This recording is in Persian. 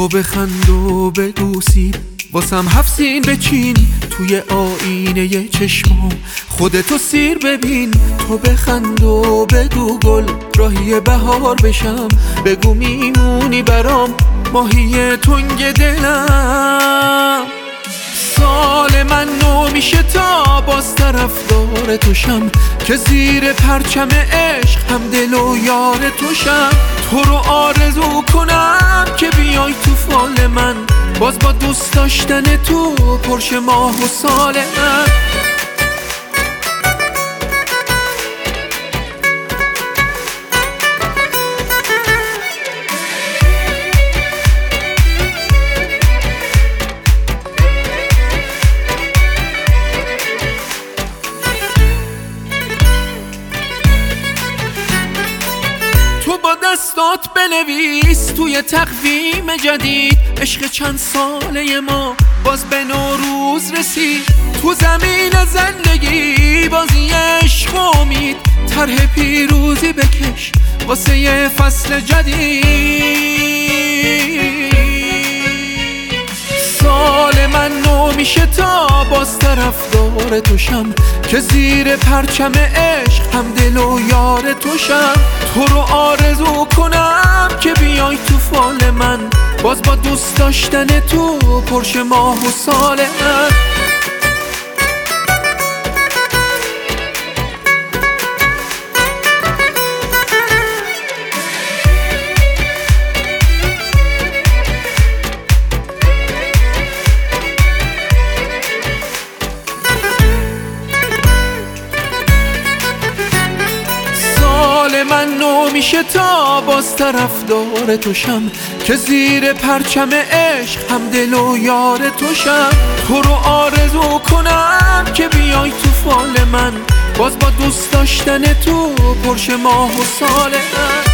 تو بخند و بگو سیب واسم 7 سین بچین توی آینه چشمام، خودتو سیر ببین. تو بخند و بگو گل راهی بهار بشم، بگو میمونی برام ماهی تنگ دلم. سال من نو میشه تا باز طرفدار توشم، که زیر پرچم عشق هم دل و یار توشم. تو رو آرزو کنم که بیای تو فال من، باز با دوست داشتن تو پرش ماه و سال من. تو با دستات بنویس توی تقویم جدید، عشق چند ساله ما باز به نوروز رسید. تو زمین زندگی بازی عشق و امید، طرح پیروزی بکش واسه یه فصل جدید. سال من نو میشه تا باز طرفدار توشم، که زیر پرچم عشق هم دل و یار توشم. تو رو آرزو کنم که بیای تو فال من، باز با دوست داشتن تو پرش ماه و سال من. من نو میشه تا باز طرفدار توشم، که زیر پرچم عشق هم دل و یار توشم. تو رو آرزو کنم که بیای تو فال من، باز با دوست داشتن تو پرش ماه و سال من.